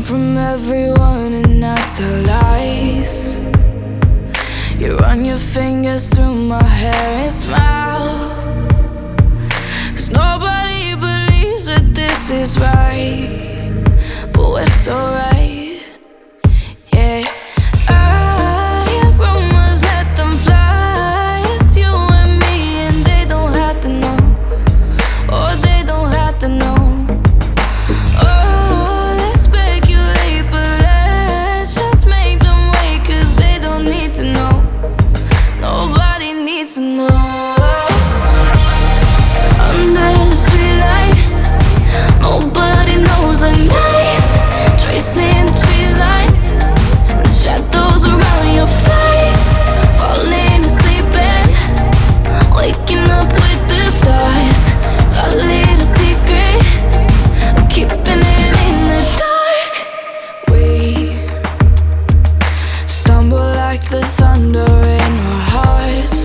from everyone and not tell lies. You run your fingers through my hair and smile, 'cause nobody believes that this is right, but we're so right, yeah. I hear rumors, let them fly. It's you and me and they don't have to know, or they don't have to know. To know. Under the streetlights, nobody knows our names. Tracing the tree lines, the shadows around your face. Falling asleep and waking up with the stars. It's our little secret, keeping it in the dark. We stumble like the thunder in our hearts.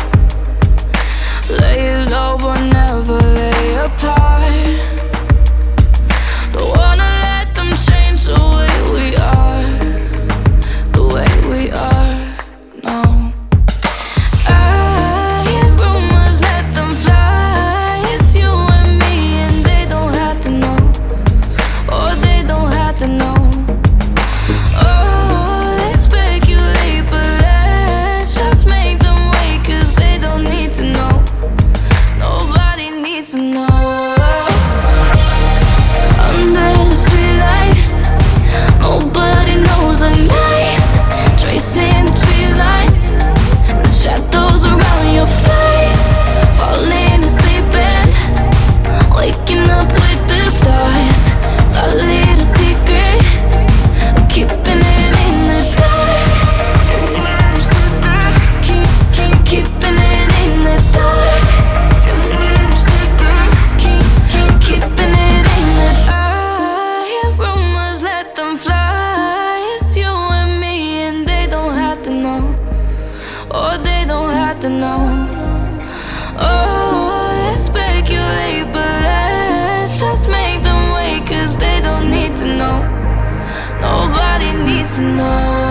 Lay low but never lay apart. Don't wanna let them change the way we are, the way we are, no. I hear rumors, let them fly. It's you and me and they don't have to know, or they don't have to know. Oh, they speculate, but let's just make them wait, 'cause they don't need to know. Nobody needs to know. Under the streetlights, nobody knows our names. Tracing the tree lines, the shadows around your face. Falling asleep and waking up with the stars. It's our little secret, keeping it in the dark. Keeping it in the dark. Keeping it in the dark. I hear rumors, let them fly. It's you and me and they don't have to know, or they don't have to know. Oh, they speculate, but let's just make them wait, 'cause they don't need to know. Nobody needs to know.